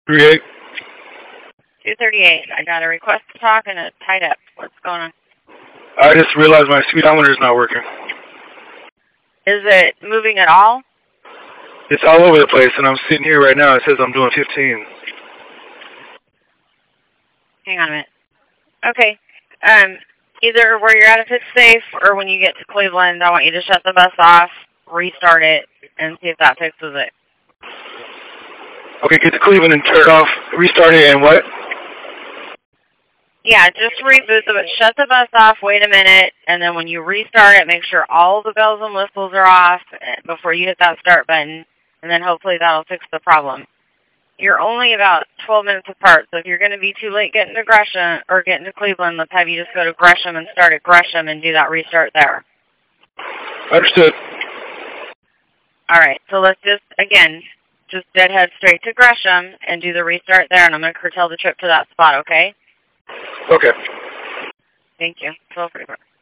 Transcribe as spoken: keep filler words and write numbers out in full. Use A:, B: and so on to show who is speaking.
A: three eight.
B: two thirty-eight. I got a request to talk and it's tied up. What's going on?
A: I just realized my speedometer is not working.
B: Is it moving at all?
A: It's all over the place, and I'm sitting here right now. It says I'm doing fifteen.
B: Hang on a minute. Okay. Um, either where you're at if it's safe, or when you get to Cleveland, I want you to shut the bus off, restart it, and see if that fixes it.
A: Okay, get to Cleveland and turn it off, restart it, and what?
B: Yeah, just reboot the bus. Shut the bus off, wait a minute, and then when you restart it, make sure all the bells and whistles are off before you hit that start button, and then hopefully that'll fix the problem. You're only about twelve minutes apart, so if you're going to be too late getting to Gresham or getting to Cleveland, let's have you just go to Gresham and start at Gresham and do that restart there.
A: Understood.
B: All right, so let's just, again, just deadhead straight to Gresham and do the restart there, and I'm going to curtail the trip to that spot, okay?
A: Okay.
B: Thank you. twelve forty-four.